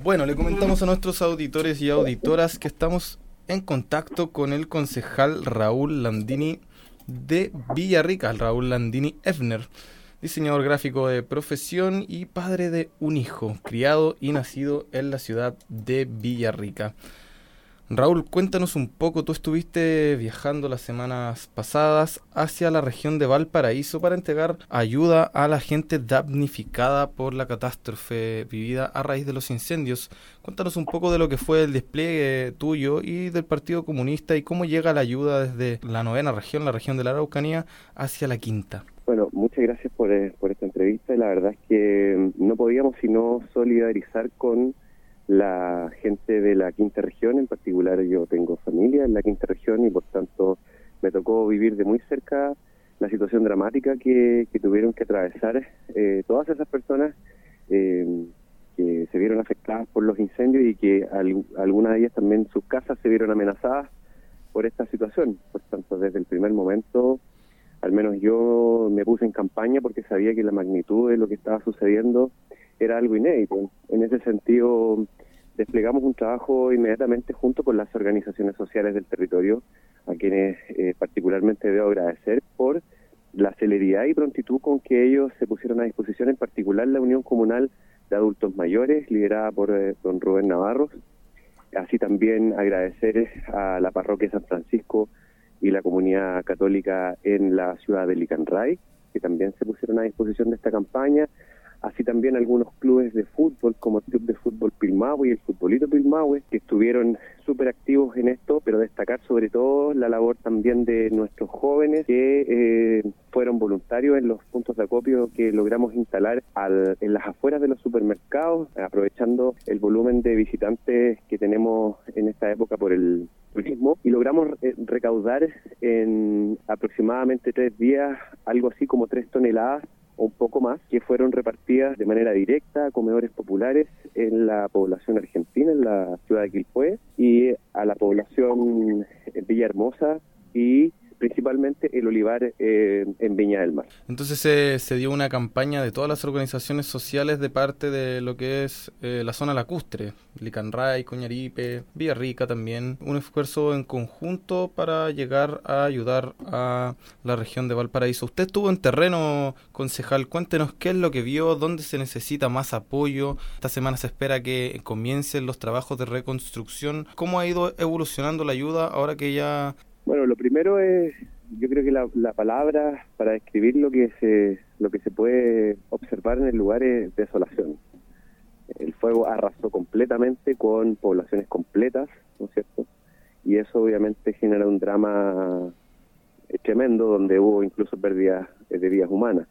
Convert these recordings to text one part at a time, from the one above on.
Bueno, le comentamos a nuestros auditores y auditoras que estamos en contacto con el concejal Raúl Landini de Villarrica, Raúl Landini Effner, diseñador gráfico de profesión y padre de un hijo, criado y nacido en la ciudad de Villarrica. Raúl, cuéntanos un poco, tú estuviste viajando las semanas pasadas hacia la región de Valparaíso para entregar ayuda a la gente damnificada por la catástrofe vivida a raíz de los incendios. Cuéntanos un poco de lo que fue el despliegue tuyo y del Partido Comunista y cómo llega la ayuda desde la novena región, la región de la Araucanía, hacia la quinta. Bueno, muchas gracias por esta entrevista. La verdad es que no podíamos sino solidarizar con la gente de la quinta región. En particular, yo tengo familia en la quinta región y por tanto me tocó vivir de muy cerca la situación dramática que tuvieron que atravesar todas esas personas que se vieron afectadas por los incendios y que algunas de ellas también sus casas se vieron amenazadas por esta situación. Por tanto, desde el primer momento, al menos yo me puse en campaña porque sabía que la magnitud de lo que estaba sucediendo era algo inédito. En ese sentido, desplegamos un trabajo inmediatamente junto con las organizaciones sociales del territorio, a quienes particularmente debo agradecer por la celeridad y prontitud con que ellos se pusieron a disposición, en particular la Unión Comunal de Adultos Mayores, liderada por don Rubén Navarros. Así también agradecer a la parroquia San Francisco y la comunidad católica en la ciudad de Licanray, que también se pusieron a disposición de esta campaña. Así también algunos clubes de fútbol, como el Club de Fútbol Pilmahue y el Futbolito Pilmahue, que estuvieron súper activos en esto, pero destacar sobre todo la labor también de nuestros jóvenes que fueron voluntarios en los puntos de acopio que logramos instalar en las afueras de los supermercados, aprovechando el volumen de visitantes que tenemos en esta época por el turismo, y logramos recaudar en aproximadamente 3 días algo así como 3 toneladas o un poco más, que fueron repartidas de manera directa a comedores populares en la población argentina, en la ciudad de Quilpué, y a la población en Villahermosa y principalmente el olivar en Viña del Mar. Entonces se dio una campaña de todas las organizaciones sociales de parte de lo que es la zona lacustre, Licanray, Coñaripe, Villarrica también, un esfuerzo en conjunto para llegar a ayudar a la región de Valparaíso. Usted estuvo en terreno, concejal, cuéntenos qué es lo que vio, dónde se necesita más apoyo. Esta semana se espera que comiencen los trabajos de reconstrucción. ¿Cómo ha ido evolucionando la ayuda ahora que ya... Bueno, lo primero es, yo creo que la palabra para describir lo que se puede observar en el lugar es desolación. El fuego arrasó completamente con poblaciones completas, ¿no es cierto? Y eso obviamente genera un drama tremendo donde hubo incluso pérdidas de vidas humanas.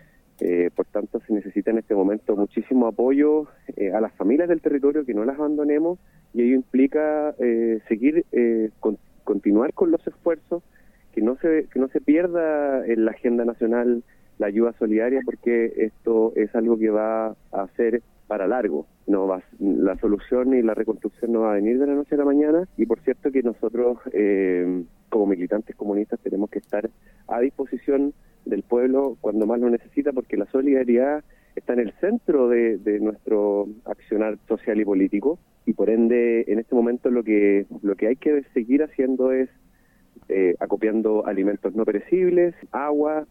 Por tanto, se necesita en este momento muchísimo apoyo a las familias del territorio, que no las abandonemos, y ello implica seguir continuar con los esfuerzos, que no se pierda en la agenda nacional la ayuda solidaria, porque esto es algo que va a ser para largo. La solución y la reconstrucción no va a venir de la noche a la mañana, y por cierto que nosotros como militantes comunistas tenemos que estar a disposición del pueblo cuando más lo necesita, porque la solidaridad está en el centro de nuestro accionar social y político, y por ende en este momento lo que hay que seguir haciendo es acopiando alimentos no perecibles, agua,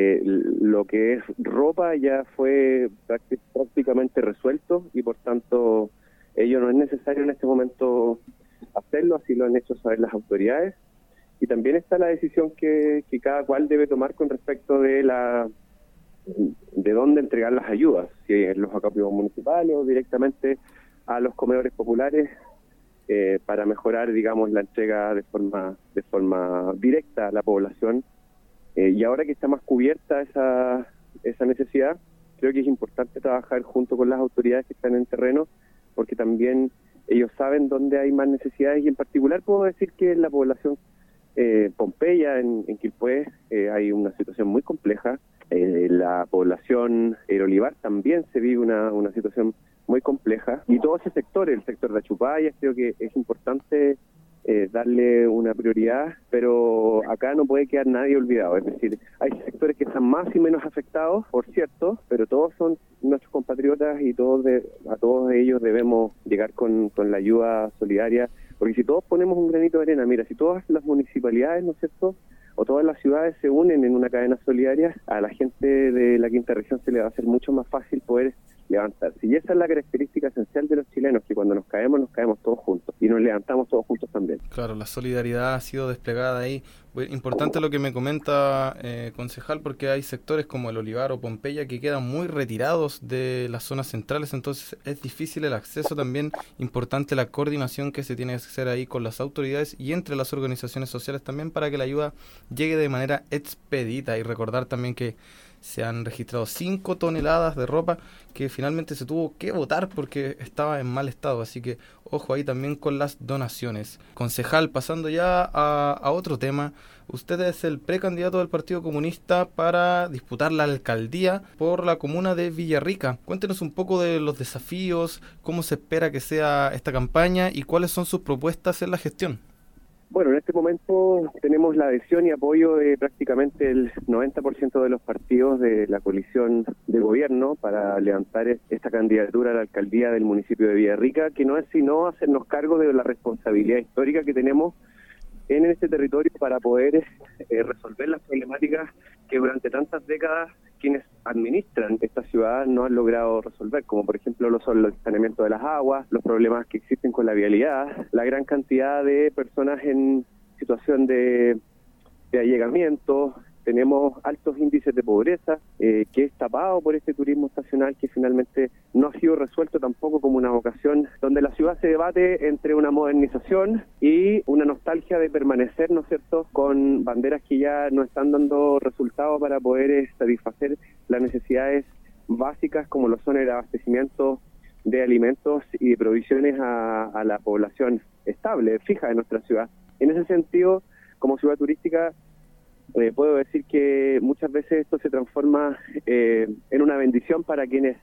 lo que es ropa ya fue prácticamente resuelto, y por tanto ello no es necesario en este momento hacerlo, así lo han hecho saber las autoridades. Y también está la decisión que cada cual debe tomar con respecto de dónde entregar las ayudas, si en los acopios municipales o directamente a los comedores populares, para mejorar, digamos, la entrega de forma directa a la población. Y ahora que está más cubierta esa necesidad, creo que es importante trabajar junto con las autoridades que están en terreno, porque también ellos saben dónde hay más necesidades, y en particular puedo decir que en la población Pompeya, en Quilpué, hay una situación muy compleja. La población El Olivar también se vive una situación muy compleja, y todo ese sector, el sector de Achupayas, creo que es importante darle una prioridad, pero acá no puede quedar nadie olvidado. Es decir, hay sectores que están más y menos afectados, por cierto, pero todos son nuestros compatriotas y a todos ellos debemos llegar con la ayuda solidaria, porque si todos ponemos un granito de arena, mira, si todas las municipalidades, ¿no es cierto?, o todas las ciudades se unen en una cadena solidaria, a la gente de la quinta región se le va a hacer mucho más fácil poder levantarse. Y esa es la característica esencial de los chilenos, que cuando nos caemos todos juntos y nos levantamos todos juntos también. Claro, la solidaridad ha sido desplegada ahí. Importante lo que me comenta, concejal, porque hay sectores como el Olivar o Pompeya que quedan muy retirados de las zonas centrales, entonces es difícil el acceso también. Importante la coordinación que se tiene que hacer ahí con las autoridades y entre las organizaciones sociales también para que la ayuda llegue de manera expedita. Y recordar también que se han registrado 5 toneladas de ropa que finalmente se tuvo que botar porque estaba en mal estado. Así que ojo ahí también con las donaciones. Concejal, pasando ya a otro tema. Usted es el precandidato del Partido Comunista para disputar la alcaldía por la comuna de Villarrica. Cuéntenos un poco de los desafíos, cómo se espera que sea esta campaña y cuáles son sus propuestas en la gestión. Bueno, en este momento tenemos la adhesión y apoyo de prácticamente el 90% de los partidos de la coalición de gobierno para levantar esta candidatura a la alcaldía del municipio de Villarrica, que no es sino hacernos cargo de la responsabilidad histórica que tenemos en este territorio para poder resolver las problemáticas que durante tantas décadas quienes administran esta ciudad no han logrado resolver, como por ejemplo los saneamiento de las aguas, los problemas que existen con la vialidad, la gran cantidad de personas en situación de allegamiento. Tenemos altos índices de pobreza, que es tapado por este turismo estacional que finalmente no ha sido resuelto tampoco como una vocación, donde la ciudad se debate entre una modernización y una nostalgia de permanecer, ¿no es cierto?, con banderas que ya no están dando resultados para poder satisfacer las necesidades básicas como lo son el abastecimiento de alimentos y de provisiones a la población estable, fija de nuestra ciudad. En ese sentido, como ciudad turística, puedo decir que muchas veces esto se transforma en una bendición para quienes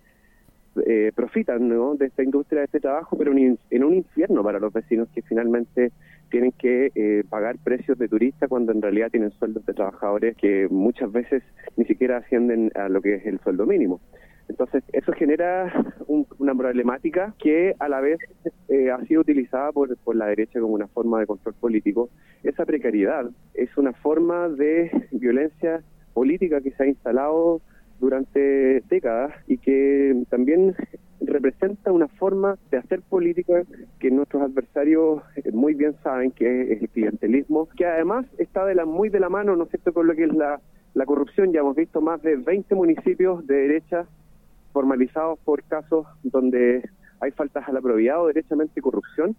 profitan, ¿no?, de esta industria, de este trabajo, pero en un infierno para los vecinos que finalmente tienen que pagar precios de turista cuando en realidad tienen sueldos de trabajadores que muchas veces ni siquiera ascienden a lo que es el sueldo mínimo. Entonces, eso genera una problemática que a la vez ha sido utilizada por la derecha como una forma de control político. Esa precariedad es una forma de violencia política que se ha instalado durante décadas y que también representa una forma de hacer política que nuestros adversarios muy bien saben que es el clientelismo, que además está muy de la mano, ¿no es cierto?, con lo que es la corrupción. Ya hemos visto más de 20 municipios de derecha formalizados por casos donde hay faltas a la probidad o derechamente corrupción,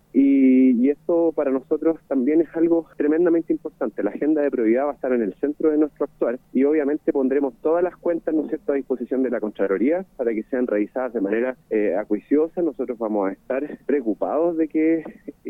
y esto para nosotros también es algo tremendamente importante. La agenda de probidad va a estar en el centro de nuestro actuar y obviamente pondremos todas las cuentas, ¿no es cierto?, a disposición de la Contraloría para que sean revisadas de manera acuiciosa. Nosotros vamos a estar preocupados de qué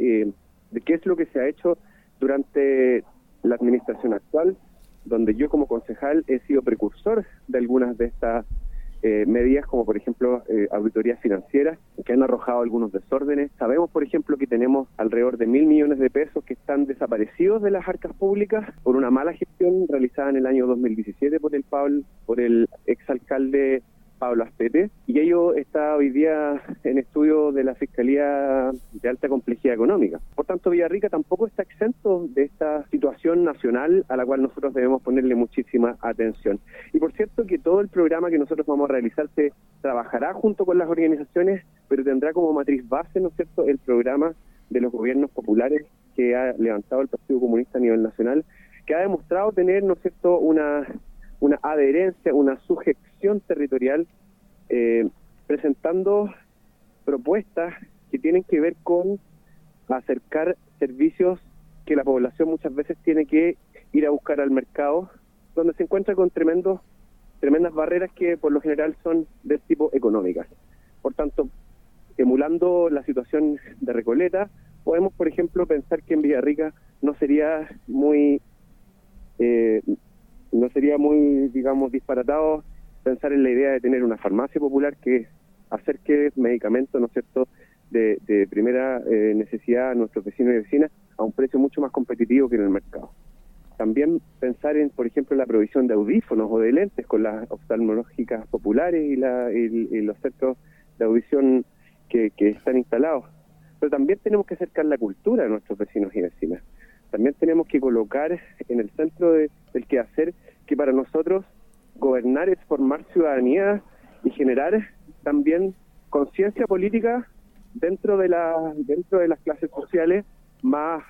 es lo que se ha hecho durante la administración actual, donde yo como concejal he sido precursor de algunas de estas medidas, como por ejemplo auditorías financieras que han arrojado algunos desórdenes. Sabemos, por ejemplo, que tenemos alrededor de 1.000 millones de pesos que están desaparecidos de las arcas públicas por una mala gestión realizada en el año 2017 por el exalcalde Pablo Aspete, y ello está hoy día en estudio de la Fiscalía de Alta Complejidad Económica. Por tanto, Villarrica tampoco está exento de esta situación nacional a la cual nosotros debemos ponerle muchísima atención. Y por cierto que todo el programa que nosotros vamos a realizar se trabajará junto con las organizaciones, pero tendrá como matriz base, ¿no es cierto?, el programa de los gobiernos populares que ha levantado el Partido Comunista a nivel nacional, que ha demostrado tener, ¿no es cierto?, una adherencia, una sujeción territorial, presentando propuestas que tienen que ver con acercar servicios que la población muchas veces tiene que ir a buscar al mercado, donde se encuentra con tremendas barreras que por lo general son de tipo económicas. Por tanto, emulando la situación de Recoleta, podemos, por ejemplo, pensar que en Villarrica no sería muy, digamos, disparatado pensar en la idea de tener una farmacia popular que acerque medicamentos, ¿no es cierto?, de primera necesidad a nuestros vecinos y vecinas, a un precio mucho más competitivo que en el mercado. También pensar en, por ejemplo, la provisión de audífonos o de lentes con las oftalmológicas populares y los centros de audición que están instalados. Pero también tenemos que acercar la cultura a nuestros vecinos y vecinas. También tenemos que colocar en el centro del quehacer que para nosotros gobernar es formar ciudadanía y generar también conciencia política dentro de las clases sociales más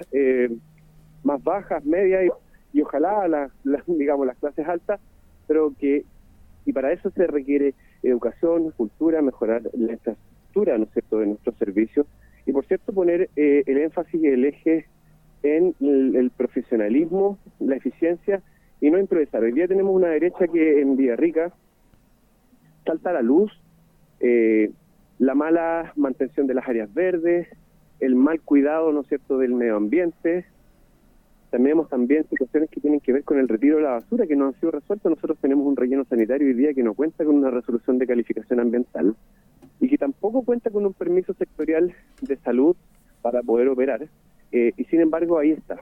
bajas, medias y ojalá digamos las clases altas, pero y para eso se requiere educación, cultura, mejorar la infraestructura, ¿no es cierto?, de nuestros servicios y, por cierto, poner el énfasis y el eje en el profesionalismo, la eficiencia y no improvisar. Hoy día tenemos una derecha que en Villarrica salta a la luz la mala mantención de las áreas verdes, el mal cuidado, ¿no es cierto?, del medio ambiente. Tenemos también situaciones que tienen que ver con el retiro de la basura que no han sido resueltas. Nosotros tenemos un relleno sanitario hoy día que no cuenta con una resolución de calificación ambiental y que tampoco cuenta con un permiso sectorial de salud para poder operar. Y sin embargo, ahí está.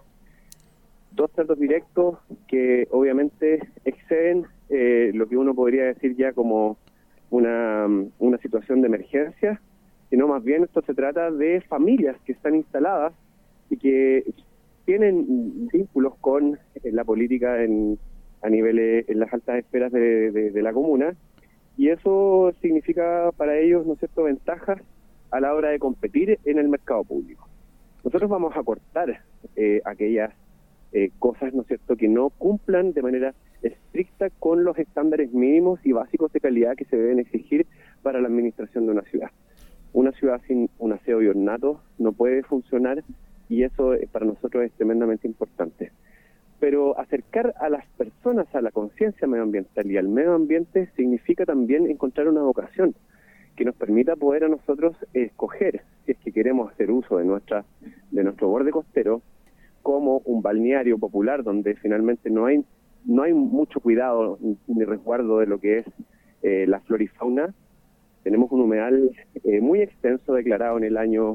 2 tratos directos que obviamente exceden lo que uno podría decir ya como una situación de emergencia, sino más bien esto se trata de familias que están instaladas y que tienen vínculos con la política a niveles, en las altas esferas de la comuna, y eso significa para ellos, ¿no es cierto?, ventajas a la hora de competir en el mercado público. Nosotros vamos a cortar aquellas cosas, ¿no es cierto?, que no cumplan de manera estricta con los estándares mínimos y básicos de calidad que se deben exigir para la administración de una ciudad. Una ciudad sin un aseo y ornato no puede funcionar y eso para nosotros es tremendamente importante. Pero acercar a las personas a la conciencia medioambiental y al medio ambiente significa también encontrar una vocación que nos permita poder a nosotros escoger, si es que queremos hacer uso de nuestro borde costero, como un balneario popular donde finalmente no hay mucho cuidado ni resguardo de lo que es la flora y fauna. Tenemos un humedal muy extenso declarado en el año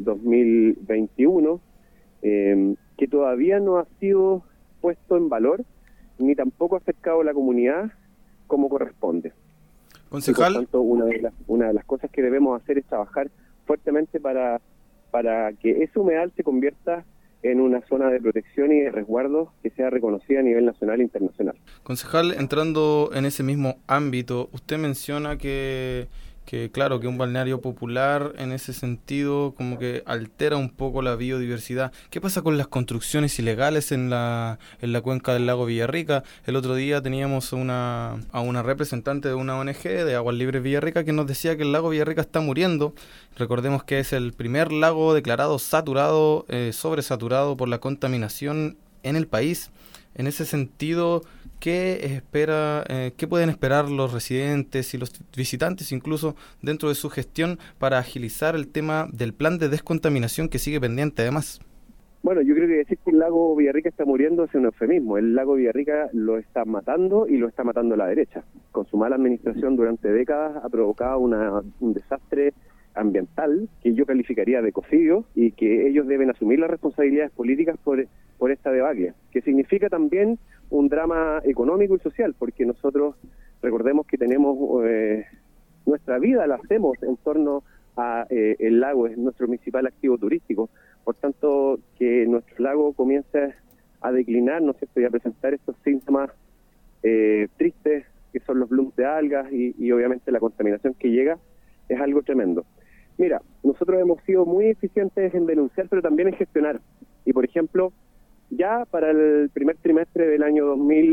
2021 que todavía no ha sido puesto en valor ni tampoco acercado a la comunidad como corresponde. Concejal. Y por tanto, una de las cosas que debemos hacer es trabajar fuertemente para que ese humedal se convierta en una zona de protección y de resguardo que sea reconocida a nivel nacional e internacional. Concejal, entrando en ese mismo ámbito, usted menciona que claro, que un balneario popular en ese sentido como que altera un poco la biodiversidad. ¿Qué pasa con las construcciones ilegales en la cuenca del lago Villarrica? El otro día teníamos a una representante de una ONG de Aguas Libres Villarrica que nos decía que el lago Villarrica está muriendo. Recordemos que es el primer lago declarado saturado, sobresaturado por la contaminación en el país. En ese sentido, ¿qué pueden esperar los residentes y los visitantes incluso dentro de su gestión para agilizar el tema del plan de descontaminación que sigue pendiente además? Bueno, yo creo que decir que el lago Villarrica está muriendo es un eufemismo. El lago Villarrica lo está matando y lo está matando la derecha. Con su mala administración durante décadas ha provocado un desastre ambiental que yo calificaría de ecocidio y que ellos deben asumir las responsabilidades políticas por esta debacle, que significa también un drama económico y social, porque nosotros recordemos que tenemos nuestra vida la hacemos en torno a el lago, es nuestro principal activo turístico, por tanto que nuestro lago comience a declinar, ¿no es cierto?, y a presentar estos síntomas tristes que son los blooms de algas y obviamente la contaminación que llega es algo tremendo. Mira, nosotros hemos sido muy eficientes en denunciar, pero también en gestionar. Y, por ejemplo, ya para el primer trimestre del año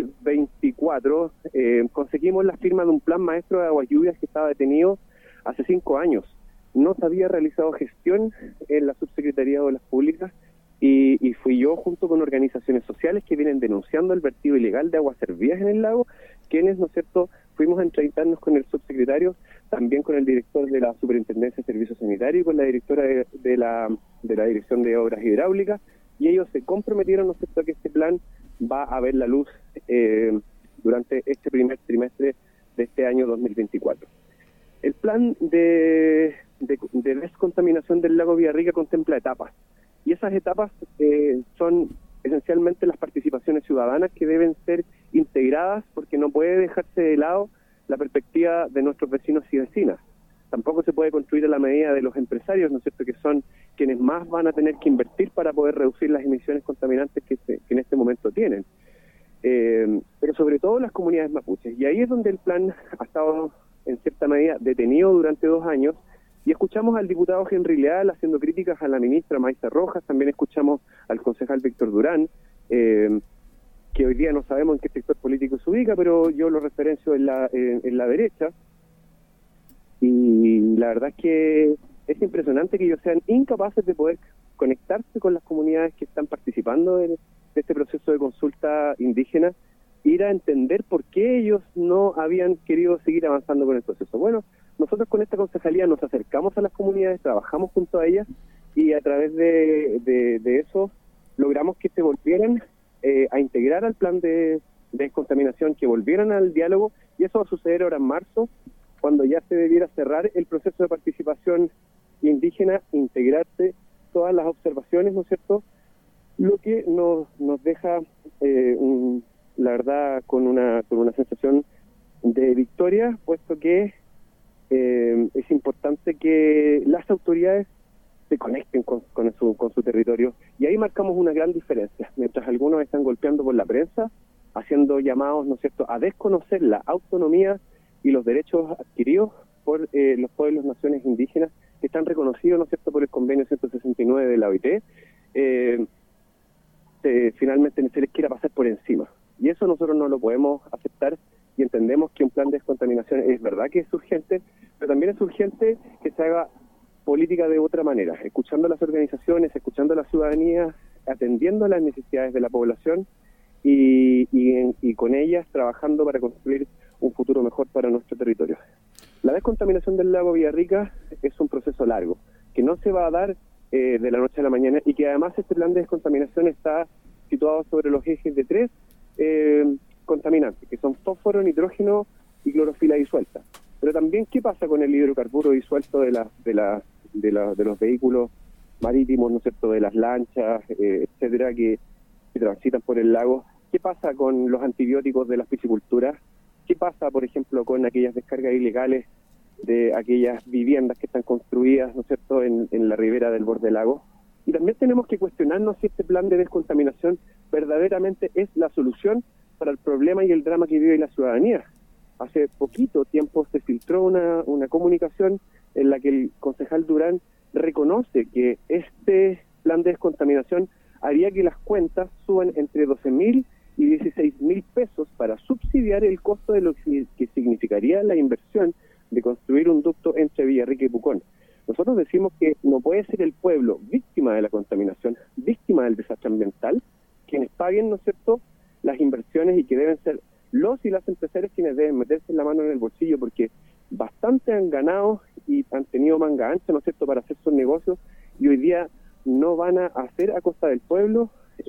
2024 conseguimos la firma de un plan maestro de aguas lluvias que estaba detenido hace 5 años. No se había realizado gestión en la Subsecretaría de Obras Públicas y fui yo junto con organizaciones sociales que vienen denunciando el vertido ilegal de aguas servidas en el lago, quienes, ¿no es cierto?, fuimos a entrevistarnos con el subsecretario, también con el director de la Superintendencia de Servicios Sanitarios y con la directora de la Dirección de Obras Hidráulicas, y ellos se comprometieron, ¿no es cierto?, que este plan va a ver la luz durante este primer trimestre de este año 2024. El plan de descontaminación del lago Villarrica contempla etapas. y esas etapas son esencialmente las participaciones ciudadanas que deben ser integradas, porque no puede dejarse de lado la perspectiva de nuestros vecinos y vecinas. Tampoco se puede construir a la medida de los empresarios, ¿no es cierto?, que son quienes más van a tener que invertir para poder reducir las emisiones contaminantes que en este momento tienen. Pero sobre todo las comunidades mapuches. Y ahí es donde el plan ha estado en cierta medida detenido durante 2 años, y escuchamos al diputado Henry Leal haciendo críticas a la ministra Maísa Rojas, también escuchamos al concejal Víctor Durán, que hoy día no sabemos en qué sector político se ubica, pero yo lo referencio en la derecha, y la verdad es que es impresionante que ellos sean incapaces de poder conectarse con las comunidades que están participando de este proceso de consulta indígena, ir a entender por qué ellos no habían querido seguir avanzando con el proceso. Bueno, nosotros con esta concejalía nos acercamos a las comunidades, trabajamos junto a ellas, y a través de eso logramos que se volvieran a integrar al plan de descontaminación, que volvieran al diálogo, y eso va a suceder ahora en marzo, cuando ya se debiera cerrar el proceso de participación indígena, integrarse todas las observaciones, ¿no es cierto?, lo que nos deja, la verdad, con una sensación de victoria, puesto que es importante que las autoridades se conecten con su territorio, y ahí marcamos una gran diferencia. Mientras algunos están golpeando por la prensa, haciendo llamados, ¿no es cierto?, a desconocer la autonomía y los derechos adquiridos por los pueblos, naciones indígenas, que están reconocidos, ¿no es cierto?, por el convenio 169 de la OIT, finalmente se les quiera pasar por encima. Y eso nosotros no lo podemos aceptar, y entendemos que un plan de descontaminación es verdad que es urgente, pero también es urgente que se haga política de otra manera, escuchando a las organizaciones, escuchando a la ciudadanía, atendiendo a las necesidades de la población, y con ellas trabajando para construir un futuro mejor para nuestro territorio. La descontaminación del lago Villarrica es un proceso largo, que no se va a dar de la noche a la mañana, y que además este plan de descontaminación está situado sobre los ejes de 3 contaminantes, que son fósforo, nitrógeno y clorofila disuelta. Pero también, ¿qué pasa con el hidrocarburo disuelto de los vehículos marítimos, ¿no es cierto?, de las lanchas, etcétera, que transitan por el lago? ¿Qué pasa con los antibióticos de la piscicultura? ¿Qué pasa, por ejemplo, con aquellas descargas ilegales de aquellas viviendas que están construidas, ¿no es cierto?, en la ribera del borde del lago? Y también tenemos que cuestionarnos si este plan de descontaminación verdaderamente es la solución para el problema y el drama que vive la ciudadanía. Hace poquito tiempo se filtró una comunicación en la que el concejal Durán reconoce que este plan de descontaminación haría que las cuentas suban entre 12.000 y 16.000 pesos para subsidiar el costo de lo que significaría la inversión de construir un ducto entre Villarrica y Pucón. Nosotros decimos que no puede ser el pueblo víctima de la contaminación, víctima del desastre ambiental, quienes paguen, ¿no es cierto?, las inversiones, y que deben ser los y las empresarios quienes deben meterse la mano en el bolsillo, porque bastante han ganado y han tenido manga ancha, ¿no es cierto?, para hacer sus negocios, y hoy día no van a hacer a costa del pueblo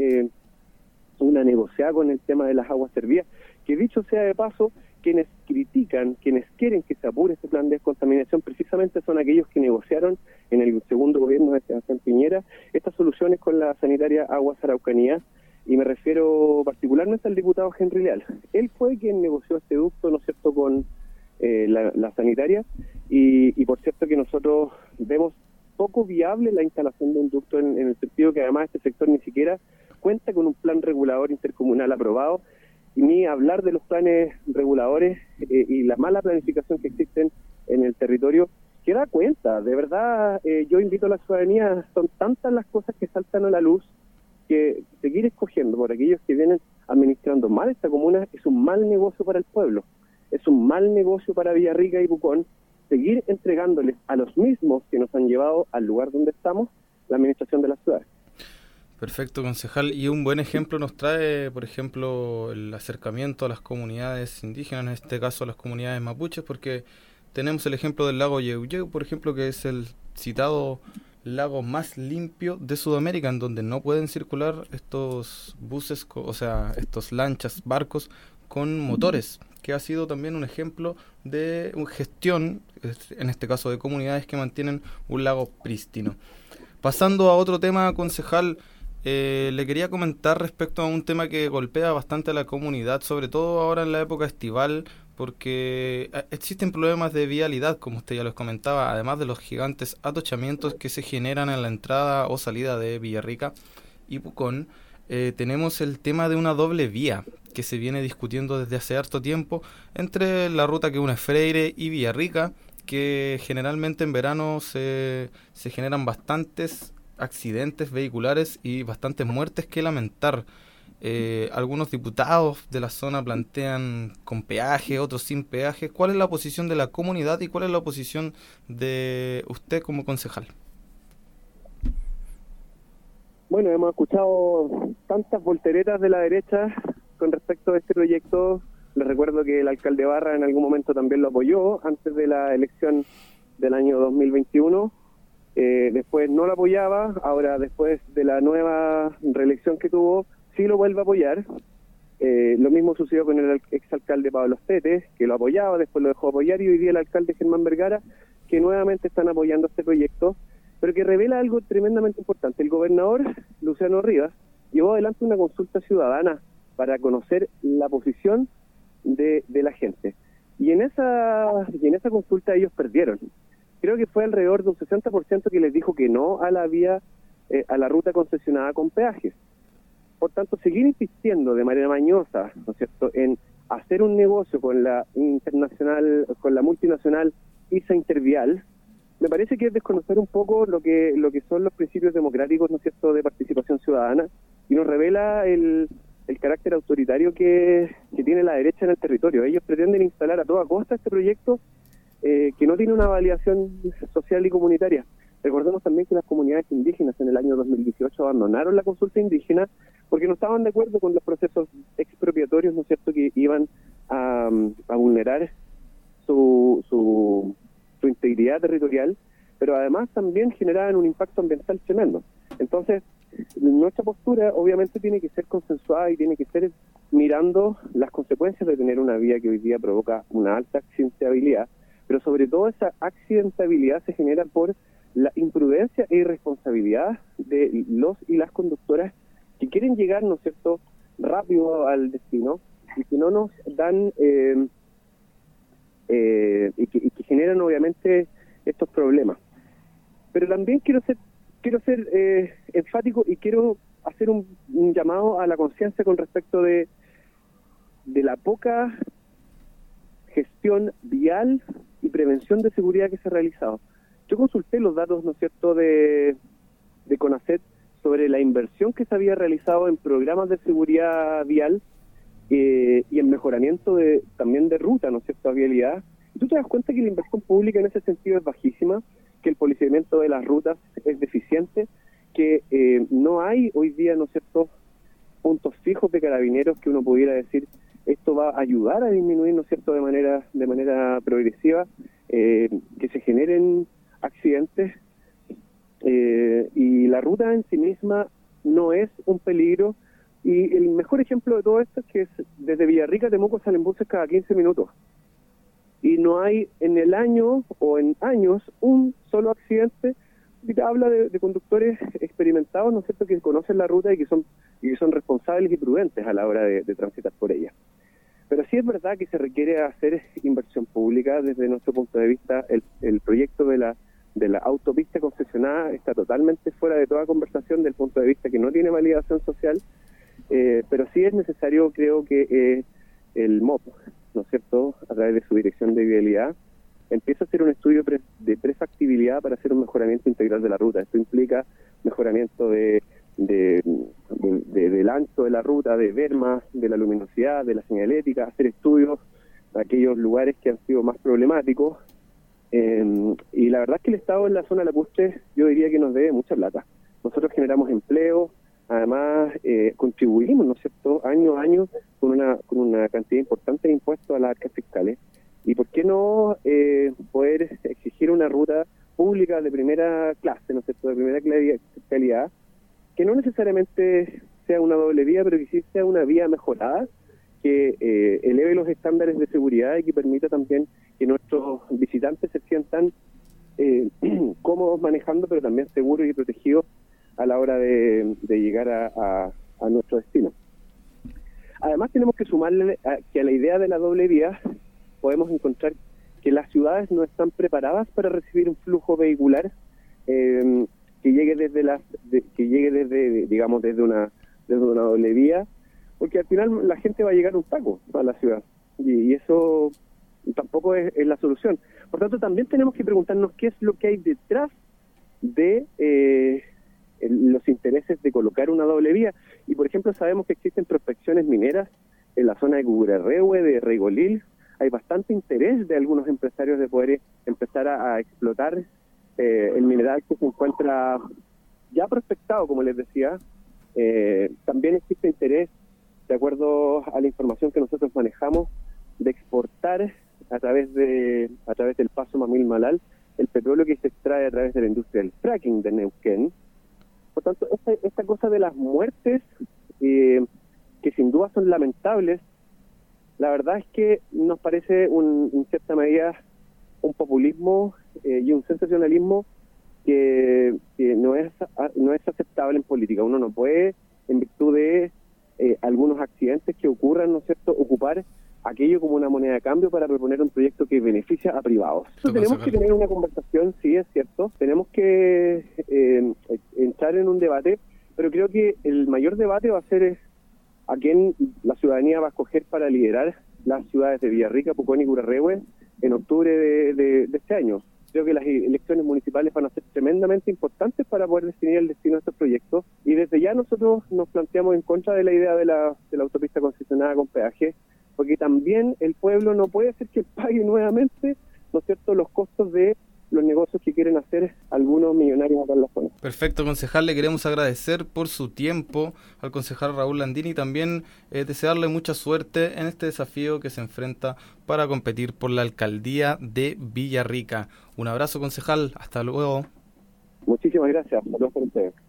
una negociada con el tema de las aguas servidas, que dicho sea de paso, quienes critican, quienes quieren que se apure este plan de descontaminación, precisamente son aquellos que negociaron en el segundo gobierno de Sebastián Piñera estas soluciones con la sanitaria Aguas Araucanía, y me refiero particularmente al diputado Henry Leal. Él fue quien negoció este ducto, ¿no es cierto?, con la sanitaria, y por cierto que nosotros vemos poco viable la instalación de un ducto, en el sentido que además este sector ni siquiera cuenta con un plan regulador intercomunal aprobado, y ni hablar de los planes reguladores y la mala planificación que existen en el territorio, que da cuenta. De verdad, yo invito a la ciudadanía, son tantas las cosas que saltan a la luz, que seguir escogiendo por aquellos que vienen administrando mal esta comuna es un mal negocio para el pueblo, es un mal negocio para Villarrica y Pucón, seguir entregándoles a los mismos que nos han llevado al lugar donde estamos la administración de la ciudad. Perfecto, concejal. Y un buen ejemplo nos trae, por ejemplo, el acercamiento a las comunidades indígenas, en este caso a las comunidades mapuches, porque tenemos el ejemplo del lago Yeuyeu, por ejemplo, que es el citado lago más limpio de Sudamérica, en donde no pueden circular estos buses, o sea, estos lanchas, barcos con motores, que ha sido también un ejemplo de gestión, en este caso de comunidades que mantienen un lago prístino. Pasando a otro tema, concejal, le quería comentar respecto a un tema que golpea bastante a la comunidad, sobre todo ahora en la época estival, porque existen problemas de vialidad, como usted ya les comentaba, además de los gigantes atochamientos que se generan en la entrada o salida de Villarrica y Pucón. Tenemos el tema de una doble vía que se viene discutiendo desde hace harto tiempo entre la ruta que une Freire y Villarrica, que generalmente en verano se generan bastantes accidentes vehiculares y bastantes muertes que lamentar. Algunos diputados de la zona plantean con peaje, otros sin peaje. ¿Cuál es la posición de la comunidad y cuál es la posición de usted como concejal? Bueno, hemos escuchado tantas volteretas de la derecha con respecto a este proyecto. Les recuerdo que el alcalde Barra en algún momento también lo apoyó antes de la elección del año 2021. Después no lo apoyaba, ahora después de la nueva reelección que tuvo, sí lo vuelve a apoyar. Lo mismo sucedió con el exalcalde Pablo Stetes, que lo apoyaba, después lo dejó apoyar, y hoy día el alcalde Germán Vergara, que nuevamente están apoyando este proyecto, pero que revela algo tremendamente importante. El gobernador Luciano Rivas llevó adelante una consulta ciudadana para conocer la posición de la gente. Y en esa consulta ellos perdieron. Creo que fue alrededor de un 60% que les dijo que no a la vía, a la ruta concesionada con peajes. Por tanto, seguir insistiendo de manera mañosa, ¿no es cierto?, en hacer un negocio con la internacional, con la multinacional ISA Intervial, me parece que es desconocer un poco lo que son los principios democráticos, ¿no es cierto?, de participación ciudadana, y nos revela el carácter autoritario que tiene la derecha en el territorio. Ellos pretenden instalar a toda costa este proyecto que no tiene una validación social y comunitaria. Recordemos también que las comunidades indígenas en el año 2018 abandonaron la consulta indígena porque no estaban de acuerdo con los procesos expropiatorios, ¿no es cierto?, que iban a vulnerar su integridad territorial, pero además también generaban un impacto ambiental tremendo. Entonces, nuestra postura obviamente tiene que ser consensuada y tiene que ser mirando las consecuencias de tener una vía que hoy día provoca una alta accidentabilidad, pero sobre todo esa accidentabilidad se genera por la imprudencia e irresponsabilidad de los y las conductoras que quieren llegar, ¿no es cierto?, rápido al destino y que no nos dan y que generan obviamente estos problemas. Pero también quiero ser enfático y quiero hacer un llamado a la conciencia con respecto de la poca gestión vial y prevención de seguridad que se ha realizado. Yo consulté los datos, ¿no es cierto?, de CONACET sobre la inversión que se había realizado en programas de seguridad vial y en mejoramiento también de ruta, ¿no es cierto?, a vialidad. Y tú te das cuenta que la inversión pública en ese sentido es bajísima, que el policiamiento de las rutas es deficiente, que no hay hoy día, ¿no es cierto?, puntos fijos de carabineros que uno pudiera decir esto va a ayudar a disminuir, ¿no es cierto?, de manera progresiva, que se generen accidentes, y la ruta en sí misma no es un peligro. Y el mejor ejemplo de todo esto es que desde Villarrica a Temuco salen buses cada 15 minutos. Y no hay en el año o en años un solo accidente. Y habla de conductores experimentados, ¿no es cierto?, que conocen la ruta y que son responsables y prudentes a la hora de transitar por ella. Pero sí es verdad que se requiere hacer inversión pública. Desde nuestro punto de vista, el proyecto de la autopista concesionada está totalmente fuera de toda conversación del punto de vista que no tiene validación social, pero sí es necesario, creo que el MOP, ¿no es cierto?, a través de su dirección de vialidad, empieza a hacer un estudio de prefactibilidad para hacer un mejoramiento integral de la ruta. Esto implica mejoramiento del ancho de la ruta, de bermas, de la luminosidad, de la señalética, hacer estudios de aquellos lugares que han sido más problemáticos. Y la verdad es que el Estado en la zona lacustre yo diría que nos debe mucha plata. Nosotros generamos empleo, además contribuimos, ¿no es cierto?, año a año con una cantidad importante de impuestos a las arcas fiscales. ¿Y por qué no poder exigir una ruta pública de primera clase, ¿no es cierto?, de primera calidad, que no necesariamente sea una doble vía, pero que sí sea una vía mejorada, que eleve los estándares de seguridad y que permita también que nuestros visitantes se sientan cómodos manejando, pero también seguros y protegidos a la hora de llegar a nuestro destino. Además tenemos que sumarle que a la idea de la doble vía podemos encontrar que las ciudades no están preparadas para recibir un flujo vehicular que llegue desde una doble vía, porque al final la gente va a llegar un taco a la ciudad y eso tampoco es la solución. Por tanto, también tenemos que preguntarnos qué es lo que hay detrás de los intereses de colocar una doble vía. Y por ejemplo, sabemos que existen prospecciones mineras en la zona de Curarrehue, de Regolil. Hay bastante interés de algunos empresarios de poder empezar a explotar el mineral que se encuentra ya prospectado, como les decía. También existe interés, de acuerdo a la información que nosotros manejamos, de exportar a través del paso Mamil-Malal el petróleo que se extrae a través de la industria del fracking de Neuquén. Por tanto, esta cosa de las muertes, que sin duda son lamentables, la verdad es que nos parece en cierta medida un populismo y un sensacionalismo que no es aceptable en política. Uno no puede, en virtud de algunos accidentes que ocurran, ¿no es cierto?, ocupar aquello como una moneda de cambio para proponer un proyecto que beneficia a privados. Tenemos que tener una conversación, sí, es cierto, tenemos que entrar en un debate, pero creo que el mayor debate va a ser a quién la ciudadanía va a escoger para liderar las ciudades de Villarrica, Pucón y Curarrehue en octubre de este año. Creo que las elecciones municipales van a ser tremendamente importantes para poder definir el destino de estos proyectos, y desde ya nosotros nos planteamos en contra de la idea de la autopista concesionada con peaje, porque también el pueblo no puede ser que pague nuevamente, ¿no es cierto?, los costos de los negocios que quieren hacer algunos millonarios acá en la zona. Perfecto, concejal, le queremos agradecer por su tiempo al concejal Raúl Landini y también desearle mucha suerte en este desafío que se enfrenta para competir por la alcaldía de Villarrica. Un abrazo, concejal, hasta luego. Muchísimas gracias, saludos por ustedes.